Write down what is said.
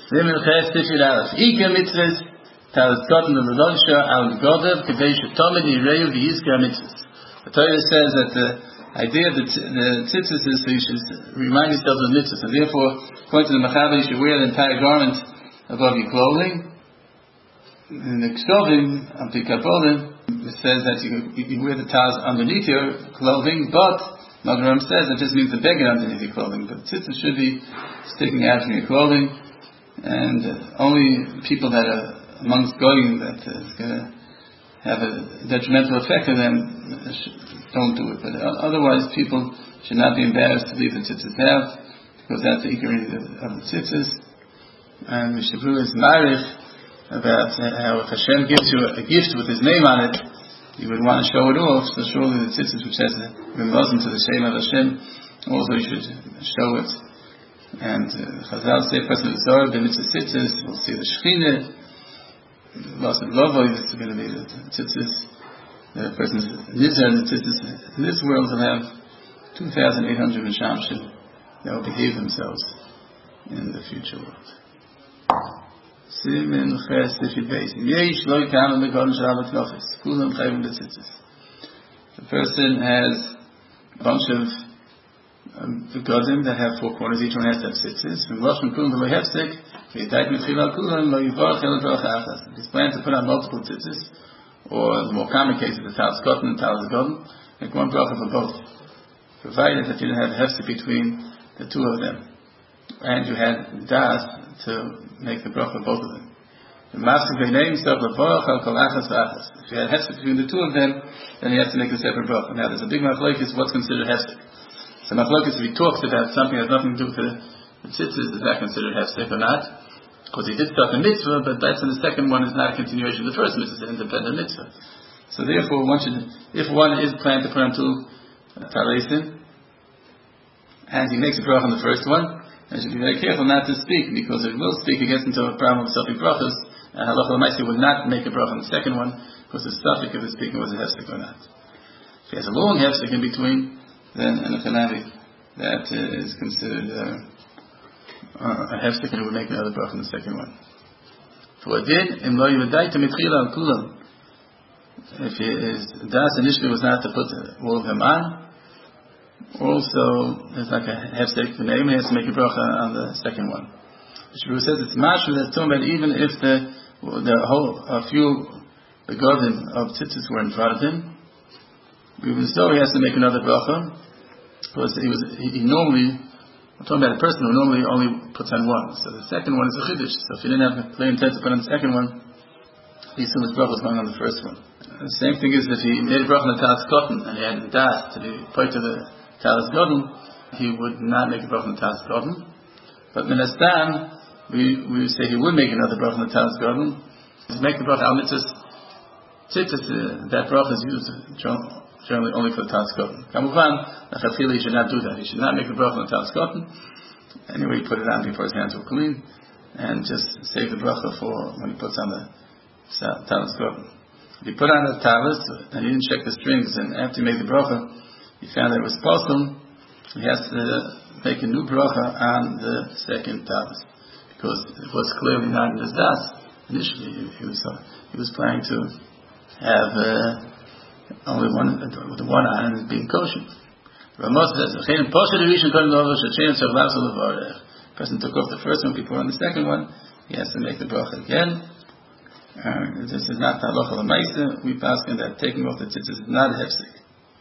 Simen Ches Tifir Aleph. Ike mitzvahs talas gotten the Lodosha al Godev Kedei Shetomid Yireyu V'Yizkar mitzvahs. The Torah says that the idea of the tzitzis is so you should remind yourself of the mitzvahs, and therefore, according to the Mechaber, you should wear the entire garment above your clothing. In the Ksovim, Ampikapolim, it says that you wear the taz underneath your clothing, but Magen says it just means the beggar underneath your clothing. But tzitzis should be sticking out from your clothing, and only people that are amongst goyim that is going to have a detrimental effect on them don't do it. But otherwise, people should not be embarrassed to leave the tzitzis out, because that's the ikari of the tzitzis. And Mishabru is marich about how if Hashem gives you a gift with His name on it, you would want to show it off. So surely the tzitzis, which has been Muslim to the Shem of Hashem, also you should show it. And Chazal say, person of the Zohar, the mitzvah tzitzis, we'll see the Shekhinah, loss of Lovoy, this is going to be the tzitzis. The person's nizar, the tzitzis in this world will have 2,800 Mishamshim that will behave themselves in the future world. Simen Ches Tifir Beis. Yesh lo yikam begodim shel Abba Knochis. Kulam chayvim b'tzitzis. The person has a bunch of begodim that have four corners. Each one has to have tzitzis. From Lashon Kulam v'lo hefsek. V'yitayt mitchila kulam lo yivarach el bracha achas. If he's planning to put on multiple tzitzis, or the more common case of the talis cotton and talis godim, make one bracha for both, provided that you don't have hefsek between the two of them, and you had das to make the bracha both of them. If you had hefsek between the two of them, then you have to make a separate bracha. Now there's a big machlokes, what's considered hefsek. So machlokes, if he talks about something that has nothing to do with the tzitzis, is that considered hefsek or not? Because he did start the mitzvah, but that's in the second one is not a continuation of the first mitzvah, it's an independent mitzvah. So therefore, if one is planning to put on two talisin, and he makes a bracha on the first one, and should be very careful not to speak, because if he will speak, he gets into a problem of selfie brachas, and halacha l'maaseh would not make a bracha on the second one, because the suffix of his speaking was a hefsek or not. If he has a long hefsek in between, then an echanavi, that is considered a hefsek, and he would make another bracha on the second one. For a din, im lo yivadai to mitchila al kulam. If his das initially was not to put all of them on, also, there's like a hefsek the name, he has to make a bracha on the second one. The Shuru says it's mashma that's talking about even if a few begodim of tzitzis were in front of him, even so he has to make another bracha, because he normally, I'm talking about a person who normally only puts on one. So the second one is a chiddush. So if he didn't have a clear intent to put on the second one, he assumed his bracha was going on the first one. The same thing is if he made a bracha on the talis cotton and he had the das to be put to the talis godin, he would not make a bracha on the talis godin. But minastam, we say he would make another bracha on the talis godin. To make the bracha al mitzvahs tzitzis, that bracha is used generally only for the talis godin. Kamuvan, he should not do that. He should not make a bracha on the talis godin. Anyway, he put it on before his hands were clean, and just save the bracha for when he puts on the talis godin. If he put on the talis and he didn't check the strings, and after he made the bracha, he found that it was possible, he has to make a new bracha on the second talis, because it was clearly not in his das. Initially, he was planning to have only the one on and being kosher. Ramos says, the person took off the first one before on the second one, he has to make the bracha again. This is not halacha l'maaseh. We pass on that taking off the tzitzis is not a hefsek.